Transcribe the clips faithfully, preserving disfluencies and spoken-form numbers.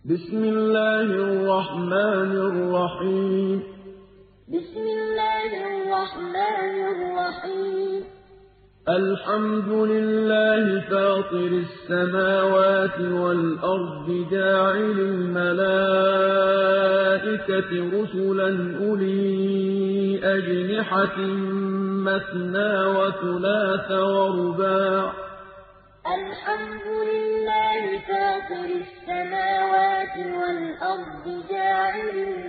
بسم الله الرحمن الرحيم بسم الله الرحمن الرحيم الحمد لله فاطر السماوات والأرض جاعل الملائكة رسلا أولي أجنحة مثنى وثلاث ورباع الحمد لله فاطر السماوات والأرض جاعل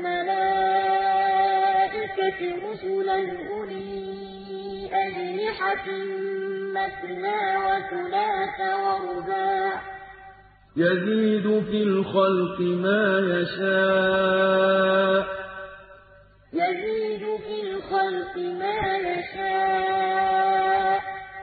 الملائكة رسلا أولي أجنحة مثنى وثلاث ورباع يزيد في الخلق ما يشاء يزيد في الخلق ما يشاء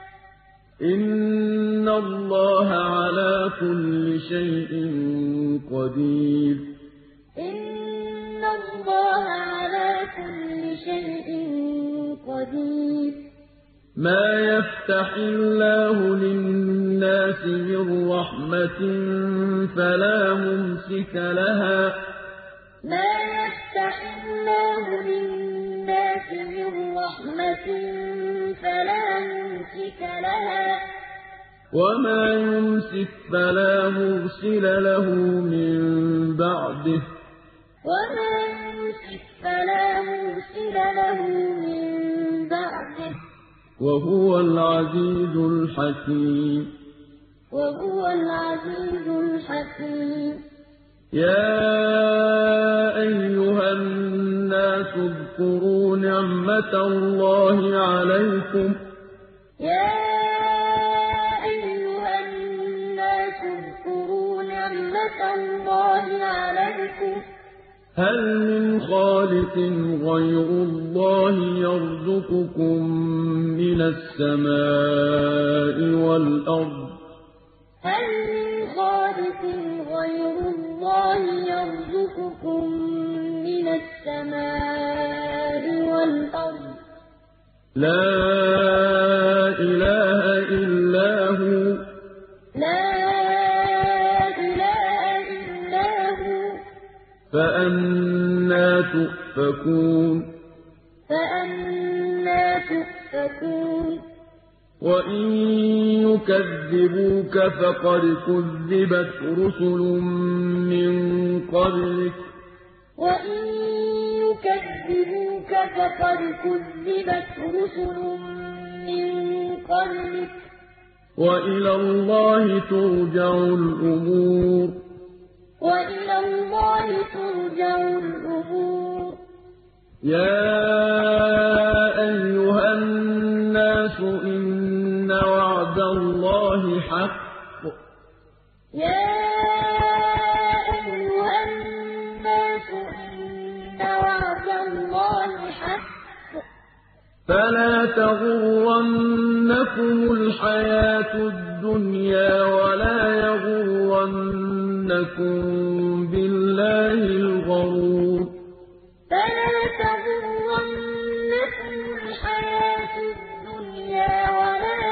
إن الله على كل شيء قدير إن الله على كل شيء قدير ما يفتح الله للناس من رحمة فلا ممسك لها ما يفتح الله للناس من رحمة فلا ممسك لها وما يمسك فلا مرسل له من بعده وما يمسك فلا مرسل له من بعده وهو العزيز الحكيم وهو العزيز الحكيم يا أيها الناس اذكروا نعمة الله عليكم يا أيها الناس اذكروا نعمة الله عليكم هل من خالق غير الله يرزقكم من السماء والأرض هل من خالق غير الله يرزقكم من السماء والأرض لا إله إلا هو لا إله إلا هو فأنى تؤفكون فأنى تؤفكون وإن يكذبوك فقد كذبت رسل من قبلك وإن يكذبوك فقد كذبت رسل من قبلك وإلى الله ترجع الأمور وإلى الله ترجع الأمور يا أيها الناس إن وعد الله حق يا أيها الناس إن وعد الله حق فلا تغرنكم الحياة الدنيا ولا يغرنكم بالله الغرور فلا تغرنكم الحياة الدنيا ولا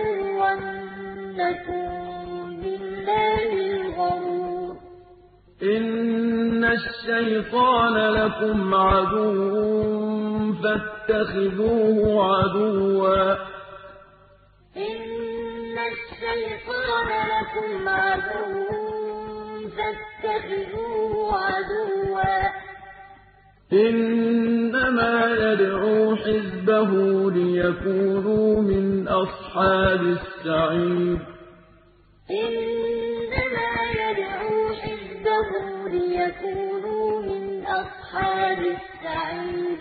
يغرنكم بالله الغرور إن الشيطان لكم عدو فاتخذوه عدوا إن الشيطان لكم عدو فاتخذوه عدوا إنما يدعو حزبه ليكونوا من أصحاب السعير إنما يدعو حزبه ليكونوا من أصحاب السعير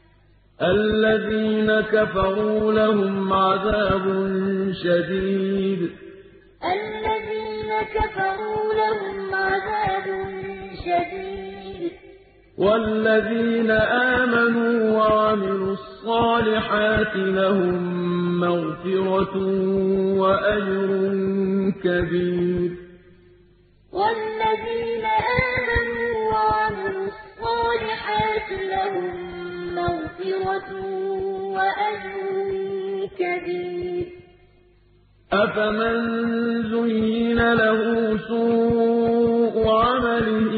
الذين كفروا لهم عذاب شديد الذين كفروا لهم عذاب شديد والذين آمنوا وعملوا الصالحات لهم مغفرة وأجر كبير والذين آمنوا وعملوا الصالحات لهم مغفرة وأجر كبير أفمن زين له سوء عمله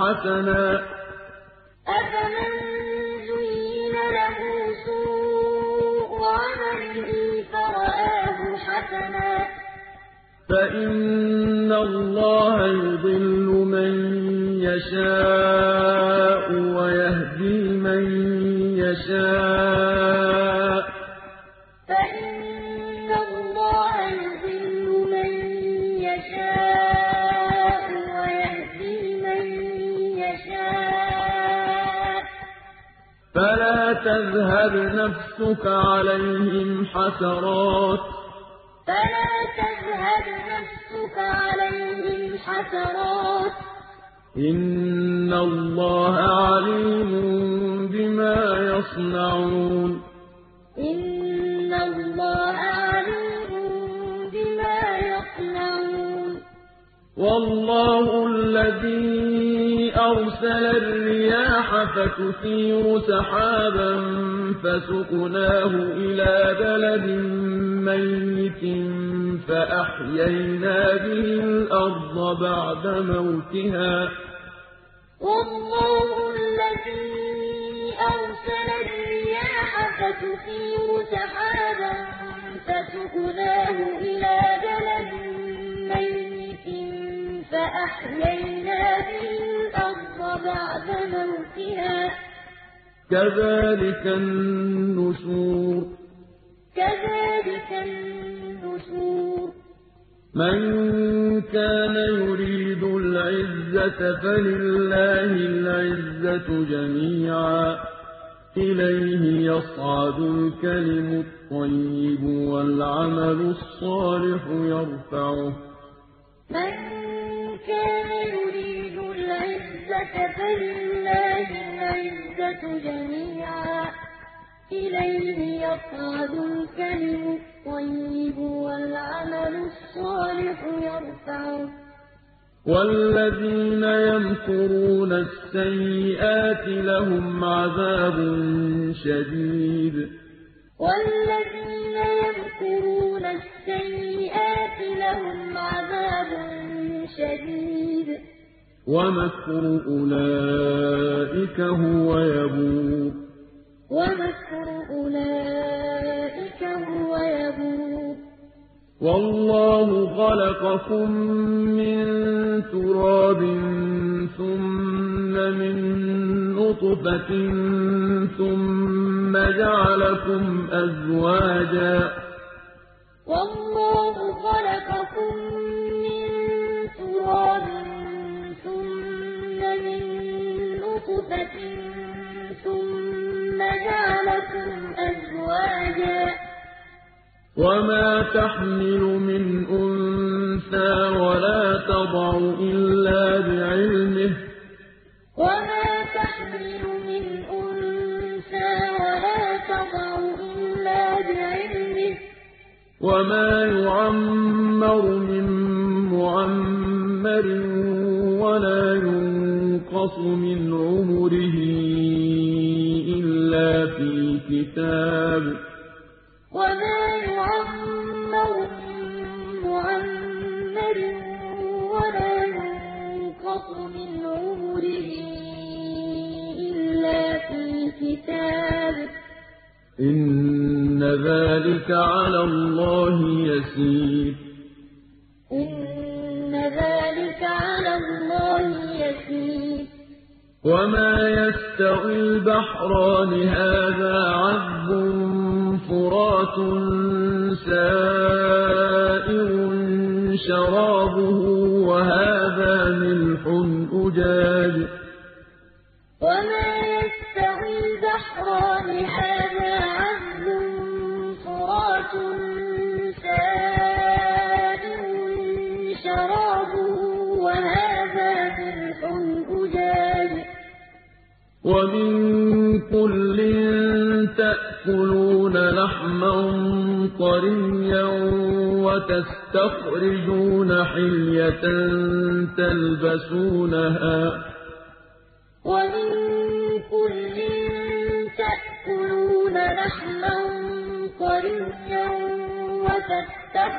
حسنا أفمن زين له سوء عمله فرآه حسنا فإن الله يضل من يشاء ويهدي من يشاء فإن الله يضل من يشاء ويهدي من يشاء فلا تذهب نفسك عليهم حسرات فلا تذهب نفسك عليهم حسرات إن الله عليم بما يصنعون إن الله عليم بما يصنعون والله الذي أرسل الرياح فتثير سحابا فسقناه إلى بلد ميت فأحيينا به الأرض بعد موتها والله الذي أرسل الرياح فتثير سحابا فسقناه إلى بلد ميت فأحيينا به الأرض بعد موتها كذلك النشور كذلك النشور من كان يريد العزة فلله العزة جميعا إليه يصعد الكلم الطيب والعمل الصالح يرفعه من كان يريد العزة فلله العزة جميعا إليه يصعد الكلم الطيب والعمل الصالح يرفعه والذين يمكرون السيئات لهم عذاب شديد والذين يمكرون السيئات لهم عذاب شديد ومكر أولئك هو يبور ومكر أولئك هو يبور والله خلقكم من تراب ثم من نطفة ثم جعلكم أزواجا والله خلقكم من تراب ثم من نطفة ثم جعلكم أزواجا وما تحمل من أنثى ولا تضع إلا بعلمه وما تحمل من أنثى ولا تضع إلا بعلمه وما يعمر من معمر ولا ينقص من عمره إلا في كتاب وما يعمر من معمر ولا ينقص من عمره إلا في كتاب إن ذلك على الله يسير إن ذلك على الله يسير وما يستوي البحران هذا عذب فرات سائر شرابه وهذا ملح أجاج وما يستوي البحران هذا عذب فرات سائر شرابه وهذا ملح أجاج ومن كل تأكلون لحما طريا وتستخرجون حلية تلبسونها ومن كل تأكلون لحما طريا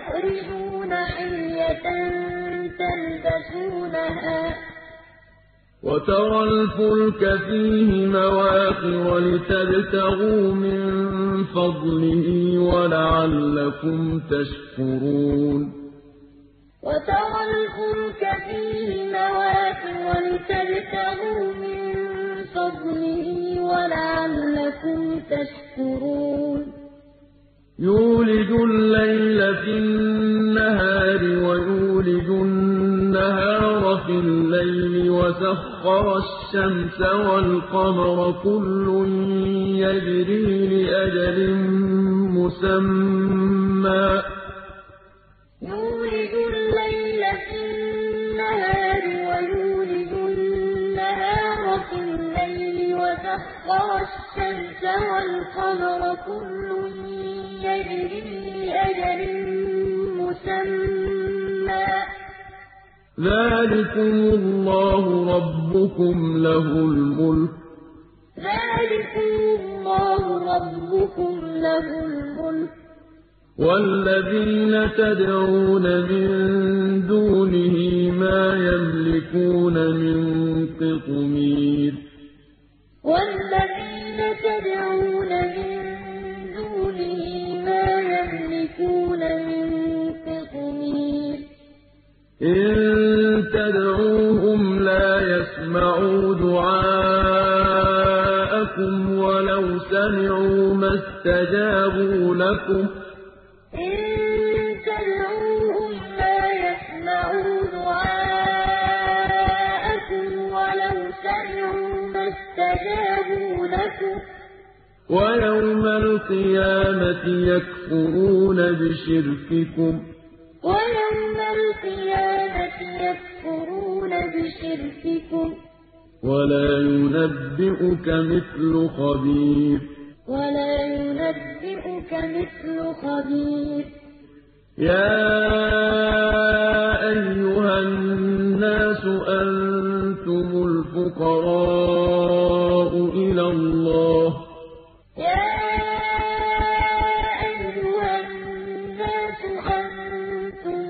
وتستخرجون حلية تلبسونها وترى الفلك فيه مواخر لتبتغوا من فضله ولعلكم تشكرون وترى الفلك فيه مواخر لتبتغوا من فضله ولعلكم تشكرون يولج الليل في النهار ويولج النهار في الليل وسخر الشمس والقمر كل يجري لأجل مسمى يولج الليل في النهار ويولج النهار في الليل وسخر الشمس والقمر كل يجري لأجل مسمى ذلكم الله ربكم له الملك ذلكم الله ربكم له الملك والذين تدعون من دونه ما يملكون من قطمير والذين تدعون من دونه ما يملكون من قطمير إن تدعوهم لا يسمعوا دعاءكم ولو سمعوا ما استجابوا لكم إن تدعوهم لا يسمعوا دعاءكم ولو سمعوا ما استجابوا لكم ويوم القيامة يكفرون بشرككم ويوم القيامة يكفرون بشرككم ولا ينبئك مثل خبير ولا ينبئك مثل خبير يا أيها الناس أنتم الفقراء إلى الله يا أيها الناس أنتم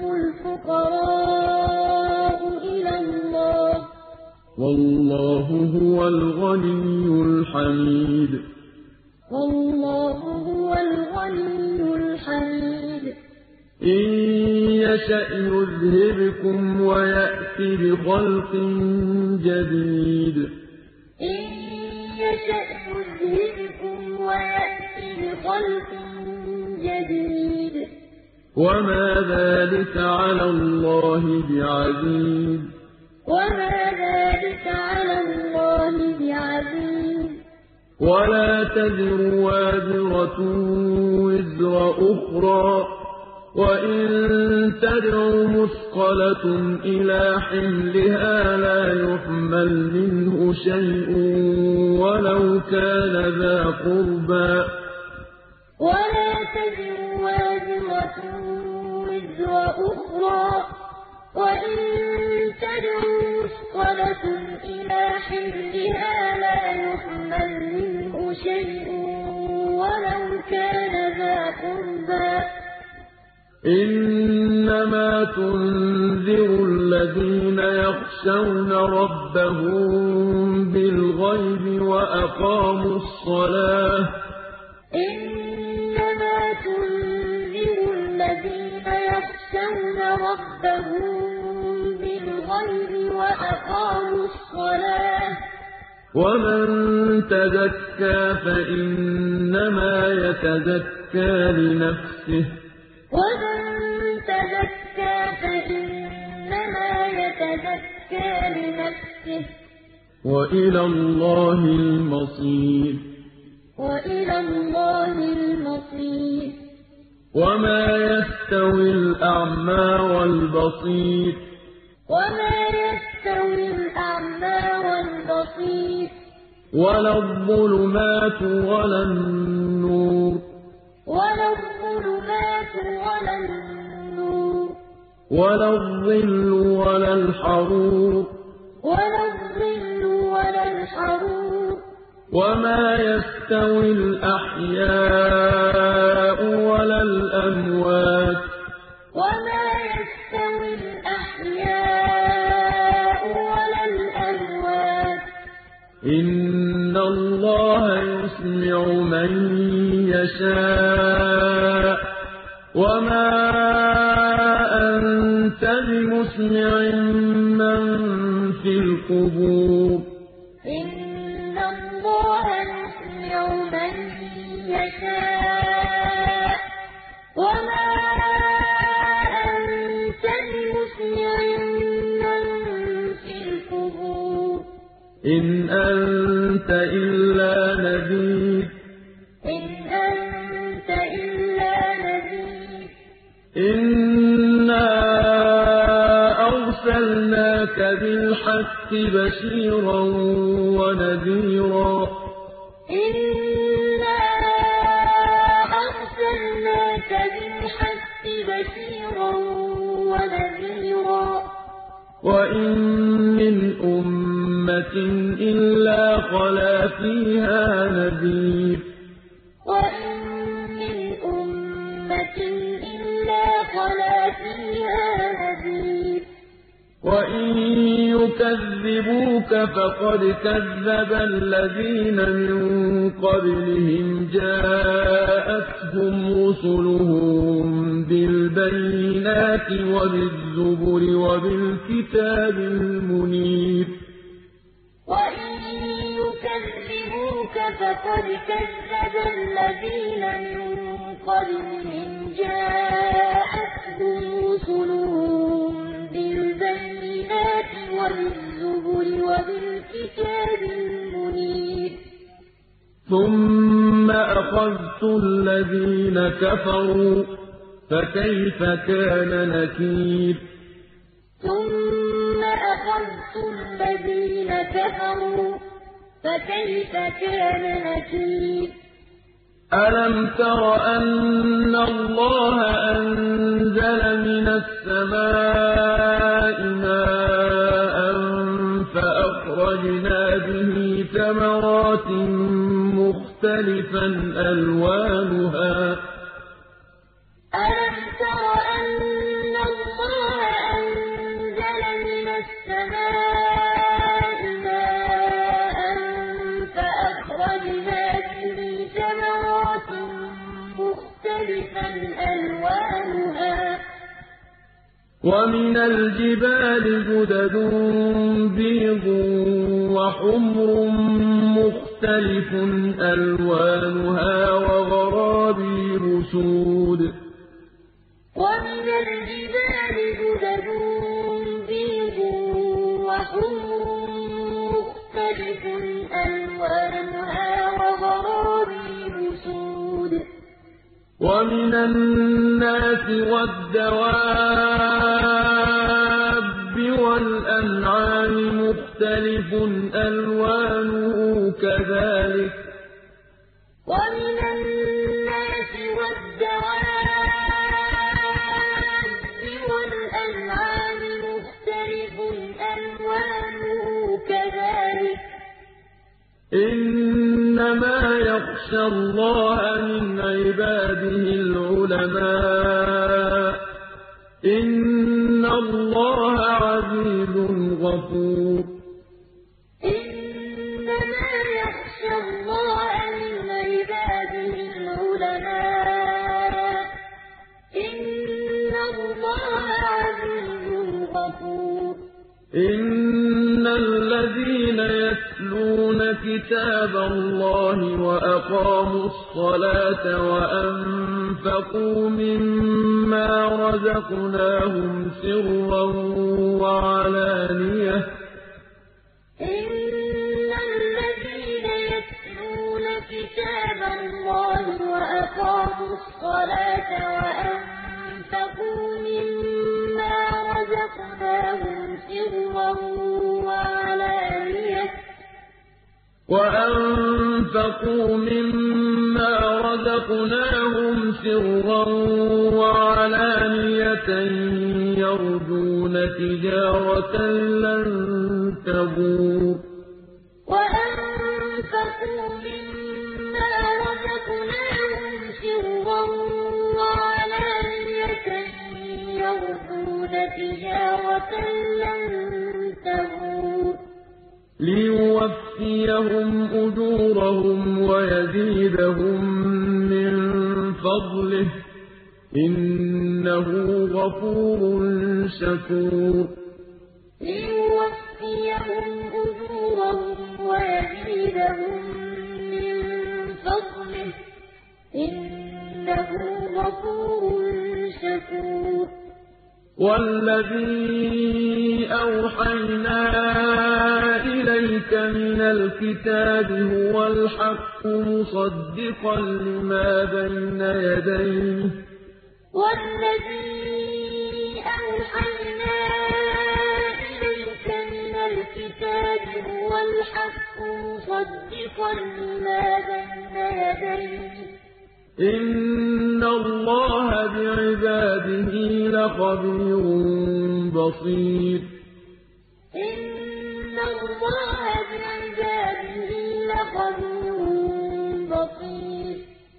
الفقراء إلى الله والله هو الغني الحميد والله هو الغني الحميد إن يشأ يذهبكم ويأتي بخلق جديد إن يشأ يذهبكم ويأتي بخلق جديد وما ذلك على الله بعزيز وما ذلك على الله بعزيز ولا تزر وازرة وزر أخرى وإن تدع مثقلة إلى حملها لا يحمل منه شيء ولو كان ذا قربى ولا تزر وازرة وزر أخرى وإن تدع مثقلة إلى حملها لا يحمل منه شيء ولو كان ذا قربى إنما تنذر الذين يخشون ربهم بالغيب وأقاموا الصلاة إنما تنذر الذين يخشون ربهم بالغيب وأقاموا الصلاة ومن تزكى فإنما يتزكى لنفسه ومن تزكى فإنما يتزكى لنفسه وإلى الله المصير وإلى الله المصير وما يستوي الأعمى والبصير وما يستوي الأعمى والبصير ولا الظلمات ولا النور ولا الظلمات ولا النور ولا الظل ولا الحرور ولا الظل ولا الحرور وما يستوي الأحياء ولا الأموات وما يستوي الأحياء ولا الأموات إِنَّ اللَّهَ يُسْمِعُ مَن يَشَاءُ ۖ وَمَا أَنتَ بِمُسْمِعٍ مَّن فِي الْقُبُورِ إِنَّ اللَّهَ يُسْمِعُ مَن يَشَاءُ ۖ وَمَا أَنتَ بِمُسْمِعٍ مَّن فِي الْقُبُورِ إِنْ أَنتَ إِلَّا نَذِيرٌ إِنْ أَنتَ إِلَّا نَذِيرٌ إِنَّا أَرْسَلْنَاكَ بِالْحَقِّ بَشِيرًا وَنَذِيرًا إِنَّا أَرْسَلْنَاكَ بِالْحَقِّ بَشِيرًا وَنَذِيرًا وَإِن مِّنْ أُمَّةٍ إِلَّا خَلَا فِيهَا نَذِيرٌ وَإِن مِّنْ أُمَّةٍ إِلَّا خَلَا فِيهَا نَذِيرٌ وَإِن يُكَذِّبُوكَ فَقَدْ كَذَّبَ الَّذِينَ مِن قَبْلِهِمْ جَاءَتْهُمْ رُسُلُهُم بِالْبَيِّنَاتِ وَبِالزُّبُرِ وَبِالْكِتَابِ الْمُنِيرِ وَإِن يُكَذِّبُوكَ فَقَدْ كَذَّبَ الَّذِينَ مِن قَبْلِهِمْ جَاءَتْهُمْ رُسُلُهُم بِالْبَيِّنَاتِ وَبِالزُّبُرِ وَبِالْكِتَابِ الْمُنِيرِ ثُمَّ أَخَذْتُ الَّذِينَ كَفَرُوا فَكَيْفَ كَانَ نَكِيرِ ثُمَّ أَخَذْتُ الَّذِينَ كَفَرُوا فَكَيْفَ كَانَ نَكِيرِ أَلَمْ تَرَ أَنَّ اللَّهَ أَنزَلَ مِنَ السَّمَاءِ مَاءً فَأَخْرَجْنَا بِهِ ثَمَرَاتٍ مُّخْتَلِفًا أَلْوَانُهَا ۚ أَلَمْ تَرَ أَنَّ اللَّهَ أَنزَلَ مِنَ السَّمَاءِ مَاءً فَأَخْرَجْنَا بِهِ ثَمَرَاتٍ مُّخْتَلِفًا أَلْوَانُهَا ۚ وَمِنَ الْجِبَالِ جُدَدٌ بِيضٌ وَحُمْرٌ مُّخْتَلِفٌ أَلْوَانُهَا وَغَرَابِيبُ سُودٌ وَمِنَ الْجِبَالِ جُدَدٌ بِيضٌ وَحُمْرٌ مُّخْتَلِفٌ أَلْوَانُهَا وَغَرَابِيبُ سُودٌ وَمِنَ النَّاسِ وَالدَّوَابِّ وَالْأَنْعَامِ مُخْتَلِفٌ أَلْوَانُهُ كَذَٰلِكَ ۗ وَمِنَ النَّاسِ وَالدَّوَابِّ وَالْأَنْعَامِ مُخْتَلِفٌ أَلْوَانُهُ كَذَٰلِكَ ۗ إِنَّمَا يَخْشَى اللَّهَ مِنْ عِبَادِهِ الْعُلَمَاءُ ۗ إِنَّ اللَّهَ عَزِيزٌ غَفُورٌ إِنَّمَا يَخْشَى اللَّهَ مِنْ عِبَادِهِ الْعُلَمَاءُ ۗ إِنَّ اللَّهَ عَزِيزٌ غَفُورٌ إِنَّ الَّذِينَ يَتْلُونَ كِتَابَ اللَّهِ وَأَقَامُوا الصَّلَاةَ وَأَنفَقُوا مِمَّا رَزَقْنَاهُمْ سِرًّا وَعَلَانِيَةً إِنَّ الَّذِينَ يَتْلُونَ كِتَابَ اللَّهِ وَأَقَامُوا الصَّلَاةَ وَأَنفَقُوا مِمَّا رَزَقْنَاهُمْ سِرًّا وَعَلَانِيَةً وَأَنفَقُوا مِمَّا رَزَقْنَاهُمْ سِرًّا وَعَلَانِيَةً يَرْجُونَ تِجَارَةً لَّن تَبُورَ وَأَنفَقُوا مِمَّا رَزَقْنَاهُمْ سِرًّا وَعَلَانِيَةً يَرْجُونَ تِجَارَةً لَّن تَبُورَ لِيُوَفِّيَهُمْ يُوَفِّيَهُمْ أُجُورَهُمْ وَيَزِيدَهُم مِّن فَضْلِهِ ۚ إِنَّهُ غَفُورٌ شَكُورٌ لِيُوَفِّيَهُمْ أُجُورَهُمْ وَيَزِيدَهُم مِّن فَضْلِهِ ۚ إِنَّهُ غَفُورٌ شَكُورٌ وَالَّذِي أَوْحَيْنَا إِلَيْكَ مِنَ الْكِتَابِ هُوَ الْحَقُّ مُصَدِّقًا لِّمَا بَيْنَ يَدَيْهِ ۗ وَالَّذِي أَوْحَيْنَا إِلَيْكَ مِنَ الْكِتَابِ هُوَ الْحَقُّ مُصَدِّقًا لِّمَا بَيْنَ يَدَيْهِ ۗ إِنَّ اللَّهَ بِعِبَادِهِ لَخَبِيرٌ بَصِيرٌ إِنَّ اللَّهَ بِعِبَادِهِ لَخَبِيرٌ بَصِيرٌ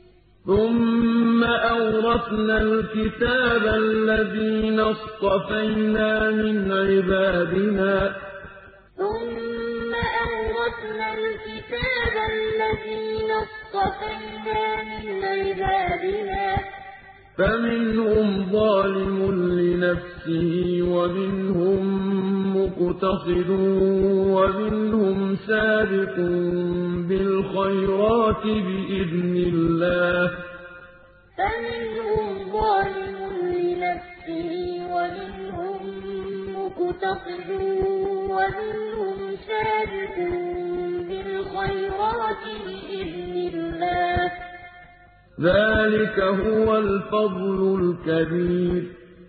ثُمَّ أَوْرَثْنَا الْكِتَابَ الَّذِينَ اصْطَفَيْنَا مِنْ عِبَادِنَا ۖ ثُمَّ أَوْرَثْنَا الْكِتَابَ الَّذِينَ اصْطَفَيْنَا مِنْ عِبَادِنَا ۖ فَمِنْهُمْ ظَالِمٌ لِّنَفْسِهِ وَمِنْهُم مُّقْتَصِدٌ وَمِنْهُمْ سَابِقٌ بِالْخَيْرَاتِ بِإِذْنِ اللَّهِ ۚ فَمِنْهُمْ ظَالِمٌ لِّنَفْسِهِ وَمِنْهُم مُّقْتَصِدٌ وَمِنْهُمْ سَابِقٌ بِالْخَيْرَاتِ بِإِذْنِ اللَّهِ ۚ ذَٰلِكَ هُوَ الْفَضْلُ الْكَبِيرُ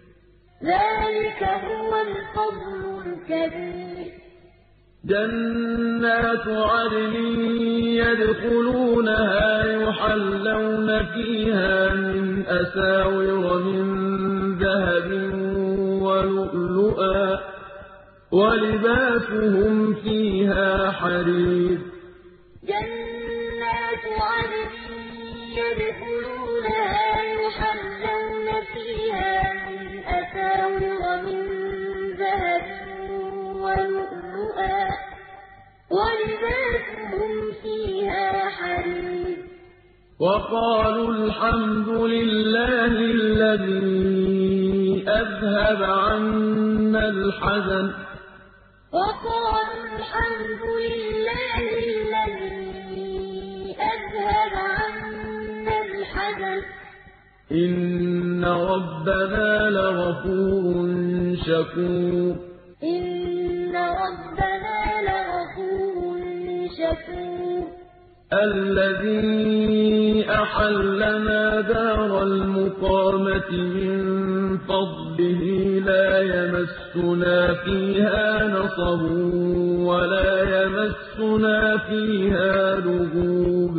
ذَٰلِكَ هُوَ الْفَضْلُ الْكَبِيرُ جَنَّاتُ عَدْنٍ يَدْخُلُونَهَا يُحَلَّوْنَ فِيهَا مِنْ أَسَاوِرَ مِن ذَهَبٍ وَلُؤْلُؤًا ۖ وَلِبَاسُهُمْ فِيهَا حَرِيرٌ جَنَّاتُ عَدْنٍ يَدْخُلُونَهَا يُحَلَّوْنَ فِيهَا مِنْ أَسَاوِرَ مِن ذَهَبٍ وَلُؤْلُؤًا ۖ وَلِبَاسُهُمْ فِيهَا حَرِيرٌ وَقَالُوا الْحَمْدُ لِلَّهِ الَّذِي أَذْهَبَ عَنَّا الْحَزَنَ ۖ وَقَالُوا الْحَمْدُ لِلَّهِ الَّذِي أَذْهَبَ عَنَّا الْحَزَنَ ۖ إِنَّ رَبَّنَا لَغَفُورٌ شَكُورٌ إِنَّ رَبَّنَا لَغَفُورٌ شَكُورٌ الَّذِي أَحَلَّنَا دَارَ الْمُقَامَةِ مِن فَضْلِهِ لَا يَمَسُّنَا فِيهَا نَصَبٌ وَلَا يَمَسُّنَا فِيهَا لُغُوبٌ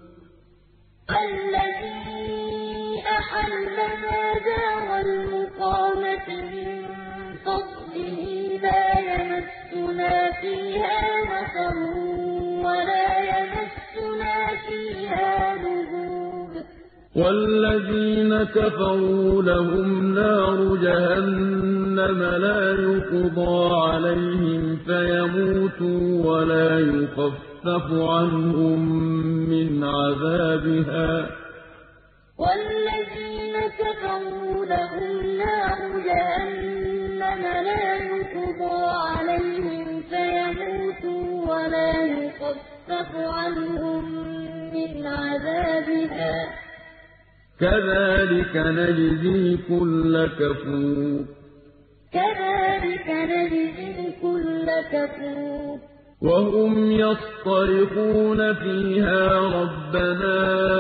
الَّذِي أَحَلَّنَا دَارَ الْمُقَامَةِ مِن فَضْلِهِ لَا يَمَسُّنَا فِيهَا نَصَبٌ وَلَا يَمَسُّنَا فِيهَا لُغُوبٌ وَالَّذِينَ كَفَرُوا لَهُمْ نَارُ جَهَنَّمَ لَا يُقْضَىٰ عَلَيْهِمْ فَيَمُوتُوا وَلَا يُخَفَّفُ عَنْهُم مِّنْ عَذَابِهَا ۚ وَالَّذِينَ كَفَرُوا لَهُمْ نَارُ جَهَنَّمَ لَا يُقْضَىٰ عَلَيْهِمْ فَيَمُوتُوا وَلَا يُخَفَّفُ عَنْهُم مِّنْ عَذَابِهَا ۚ كَذَٰلِكَ نَجْزِي كُلَّ كَفُورٍ كَذَٰلِكَ نَجْزِي كُلَّ كَفُورٍ وَهُمْ يَصْطَرِخُونَ فِيهَا رَبَّنَا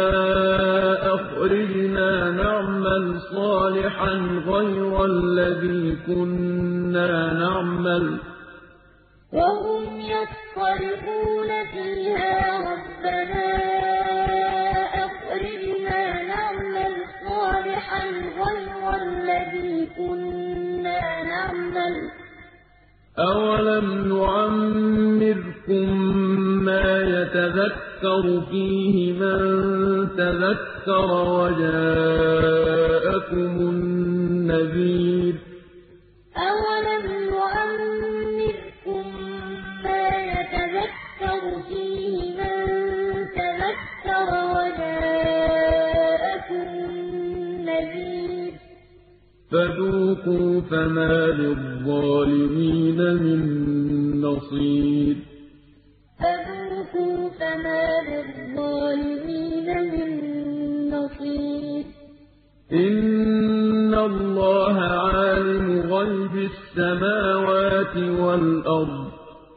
أَخْرِجْنَا نَعْمَلْ صَالِحًا غَيْرَ الَّذِي كُنَّا نَعْمَلُ ۚ وَهُمْ يَصْطَرِخُونَ فِيهَا رَبَّنَا أَخْرِجْنَا نَعْمَلْ صَالِحًا غَيْرَ الَّذِي كُنَّا نَعْمَلُ ۚ أَوَلَمْ نُعَمِّرْكُم مَّا يَتَذَكَّرُ فِيهِ مَن تَذَكَّرَ وَجَاءَكُمُ النَّذِيرُ ۖ أَوَلَمْ نُعَمِّرْكُم مَّا يَتَذَكَّرُ فِيهِ نصير فذوقوا فما للظالمين من نصير إن الله عالم غيب السماوات والأرض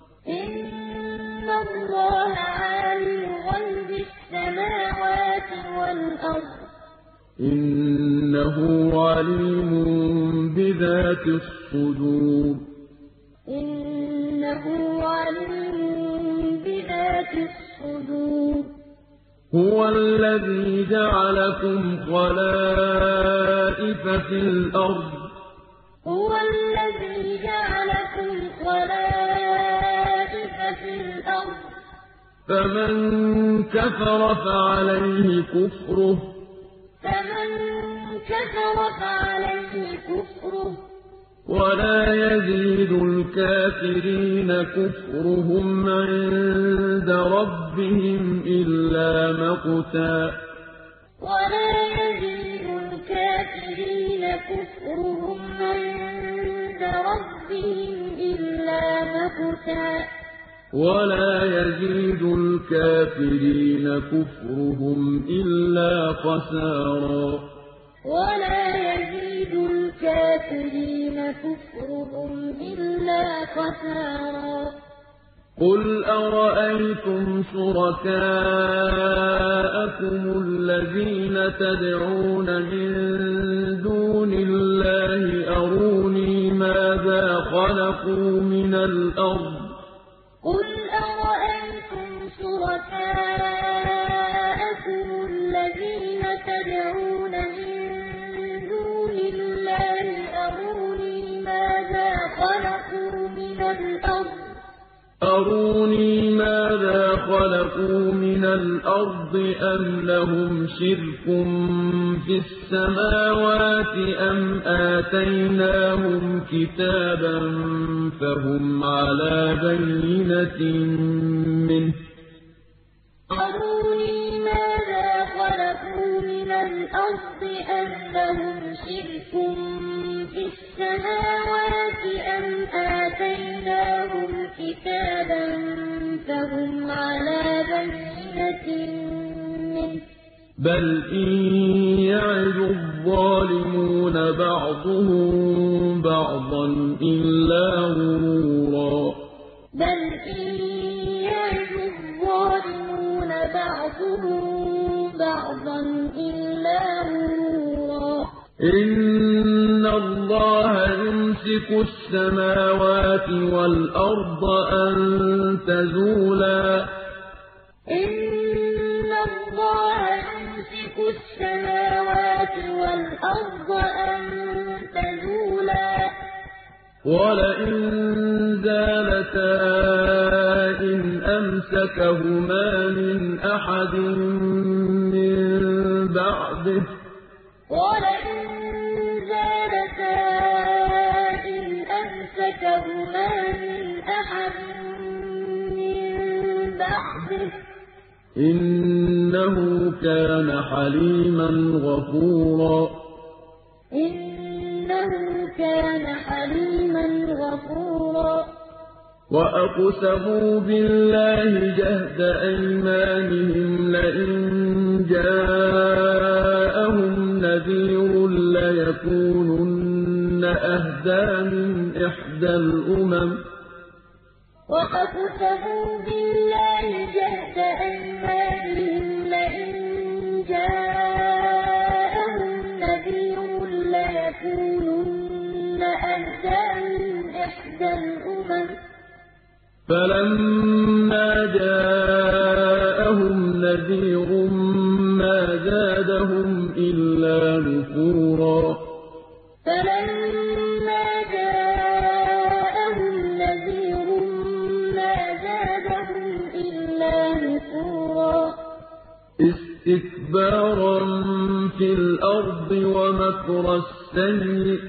إن الله عالم غيب السماوات والأرض إنه عليم بذات الصدور إنه عليم بذات الصدور هو الذي جعلكم خلائف في الأرض هو الذي جعلكم خلائف في الأرض فمن كفر فعليه كفره فمن كفر فعليه كفره ولا يزيد الكافرين كفرهم عند ربهم إلا مقتا ولا يزيد الكافرين كفرهم عند ربهم إلا مقتا ولا يزيد الكافرين كفرهم إلا خسارا ولا يزيد الكافرين كفرهم إلا خسارا قل أرأيتم شركاءكم الذين تدعون من دون الله أروني ماذا خلقوا من الأرض قل أرأيتم شركاءكم الذين تدعون من دون الله أروني ماذا خلقوا من الأرض أروني ماذا خلقوا من الأرض أم لهم شرك في السماوات أم آتيناهم كتابا فهم على بينة منه أروني ماذا خلقوا من الأرض أم لهم شرك في السماوات أم آتيناهم كتابا فهم على بينة منه بل إن يعد الظالمون بعضهم بعضا إلا غرورا بل إن يعد الظالمون بعضهم بعضا إلا غرورا إن الله يمسك السماوات والأرض أن تزولا إن الله يمسك السماوات والأرض أن تزولا ولئن زالتا إن أمسكهما من أحد من بعده ولئن زالتا إن أمسكهما من أحد من بعده إنه كان حليما غفورا إنه كان حليما غفورا وأقسموا بالله جهد أيمانهم لئن جاءهم نذير ليكونن أهدى من إحدى الأمم وأقسموا بالله جهد أيمانهم لئن جاءهم نذير ليكونن أهدى من إحدى الأمم فلما جاءهم نذير ما زادهم إلا نفورا فلما جاءهم نذير ما زادهم إلا نفورا استكبارا في الأرض ومكر السيء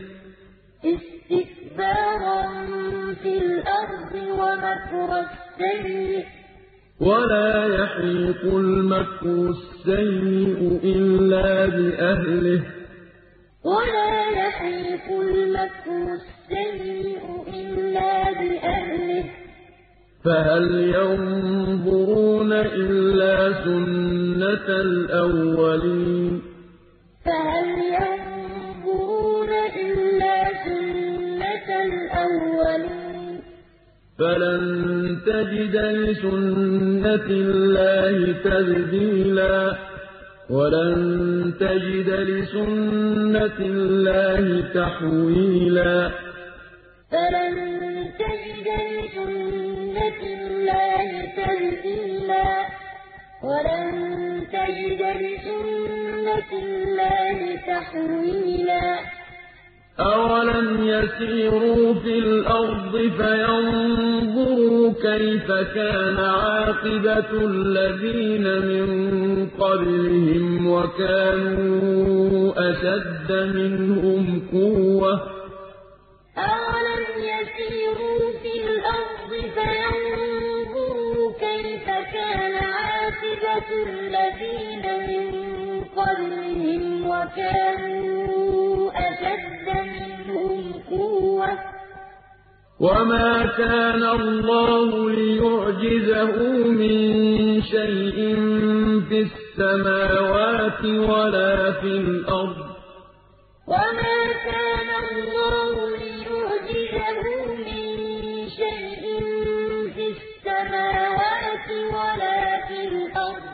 استكبارا في الأرض ومكر السيء ولا يحيق المكر السيء إلا بأهله ولا يحيق المكر السيء إلا بأهله فهل ينظرون إلا سنة الأولين فهل ينظرون إلا سنة الأولين فلن تجد لسنة الله تبديلا ولن تجد لسنة الله تحويلا فلن تجد لسنة الله تبديلا ولن تجد لسنة الله تحويلا أولم يسيروا في الأرض فينظروا كيف كان عاقبة الذين من قبلهم وكانوا أشد منهم قوة أولم يسيروا في الأرض فينظروا كيف كان عاقبة الذين من قبلهم وكانوا أشد منهم قوة وما كان الله ليعجزه من شيء في السماوات ولا في الأرض وما كان الله ليعجزه من شيء في السماوات ولا في الأرض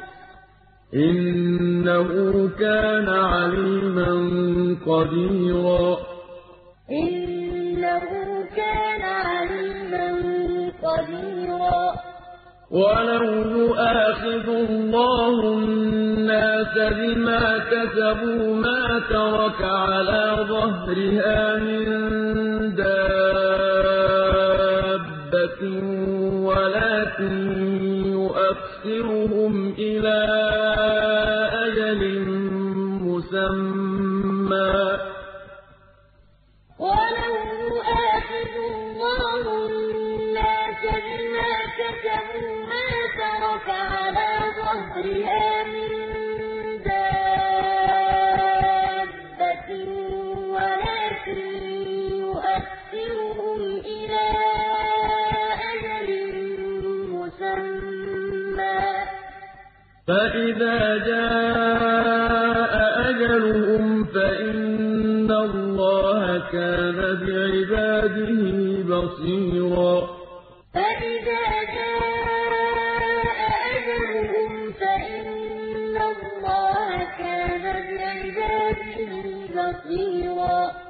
إنه كان عليما قديرا إنه كان عليما قديرا ولو يؤاخذ الله الناس بما كسبوا ما ترك على ظهرها من دابة ولكن يؤخرهم إلى أجل مسمى ولو يؤاخذ الله الناس بما كسبوا ما ترك على ظهرها من دابة ولكن يؤخرهم إلى أجل مسمى فإذا جاء أجلهم فإن الله كان بعباده بصيرا فإذا جاء أجلهم فإن الله كان بعباده بصيرا